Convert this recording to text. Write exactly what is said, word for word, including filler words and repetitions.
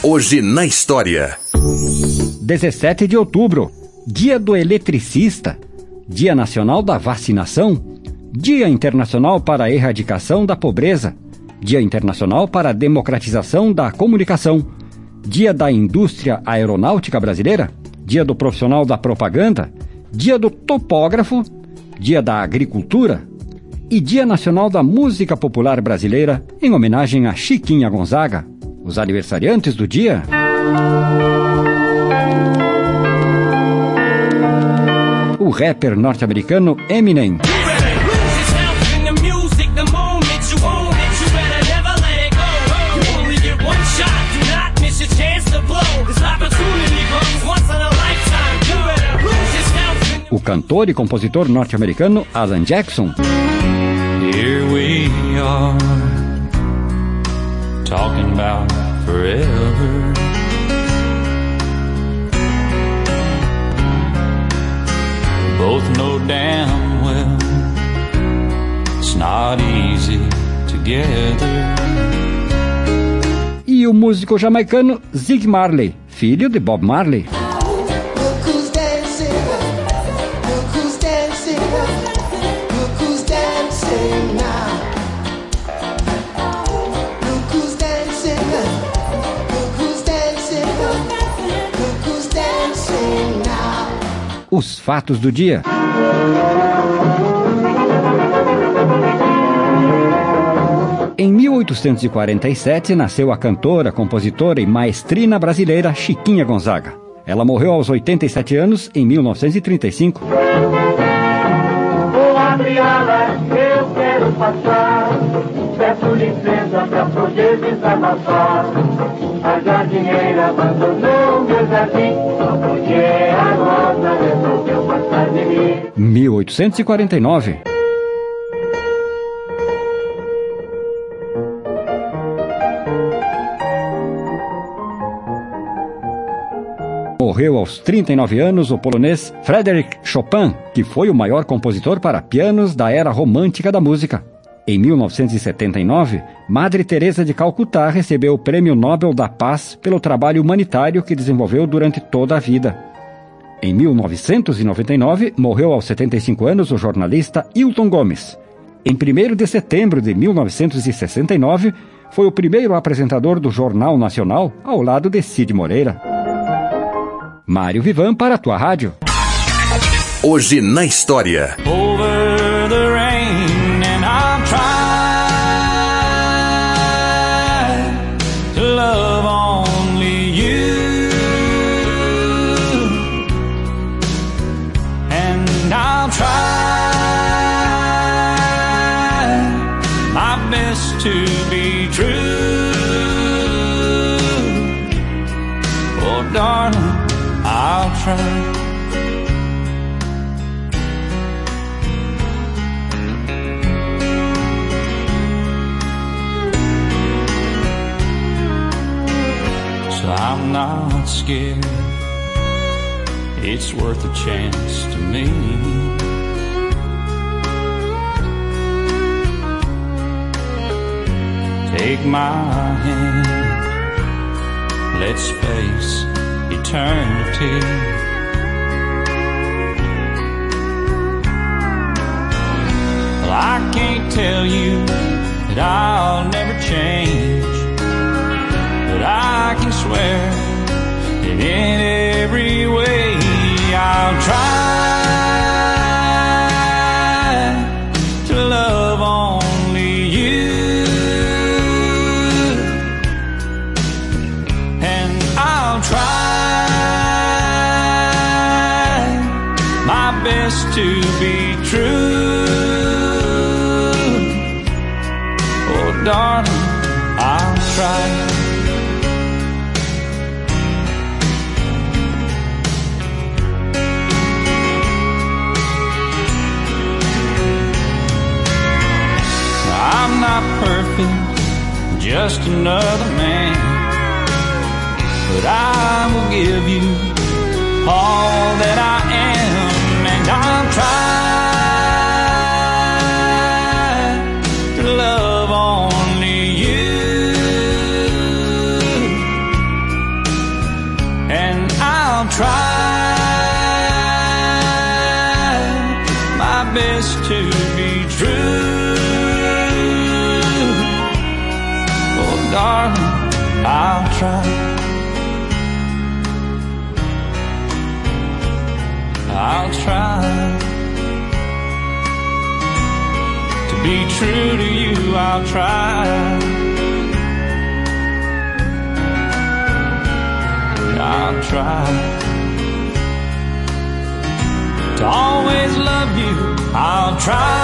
Hoje na história. dezessete de outubro, Dia do Eletricista, Dia Nacional da Vacinação, Dia Internacional para a Erradicação da Pobreza, Dia Internacional para a Democratização da Comunicação, Dia da Indústria Aeronáutica Brasileira, Dia do Profissional da Propaganda, Dia do Topógrafo, Dia da Agricultura e Dia Nacional da Música Popular Brasileira, em homenagem a Chiquinha Gonzaga. Os aniversariantes do dia: o rapper norte-americano Eminem, o cantor e compositor norte-americano Alan Jackson, Here we are, talking about forever. We both know damn well it's not easy together. E o músico jamaicano Zig Marley, filho de Bob Marley. Os fatos do dia. Em mil oitocentos e quarenta e sete, nasceu a cantora, compositora e maestrina brasileira Chiquinha Gonzaga. Ela morreu aos oitenta e sete anos em mil novecentos e trinta e cinco. Vou abrir alas, eu quero passar. Peço licença pra poder desabafar. A jardineira abandonou meu jardim. Só porque a rosa resolveu passar de mim. mil oitocentos e quarenta e nove. Morreu aos trinta e nove anos o polonês Frédéric Chopin, que foi o maior compositor para pianos da era romântica da música. Em mil novecentos e setenta e nove, Madre Teresa de Calcutá recebeu o Prêmio Nobel da Paz pelo trabalho humanitário que desenvolveu durante toda a vida. Em mil novecentos e noventa e nove, morreu aos setenta e cinco anos o jornalista Hilton Gomes. Em primeiro de setembro de mil novecentos e sessenta e nove, foi o primeiro apresentador do Jornal Nacional, ao lado de Cid Moreira. Mário Vivan para a tua rádio. Hoje na história. Over the rain and I'm trying to love only you, and I'll try my best to be true. Oh darling, I'll try. I'm not scared, it's worth a chance to me. Take my hand, let's face eternity. Well, I can't tell you that I'll never change, but I can swear that in every way I'll try to love only you, and I'll try my best to be true. Oh darling, I'll try. I'm not perfect, just another man, but I will give you all that I am, and I'll try to love only you, I'll try. I'll try to be true to you. I'll try. I'll try to always love you. I'll try.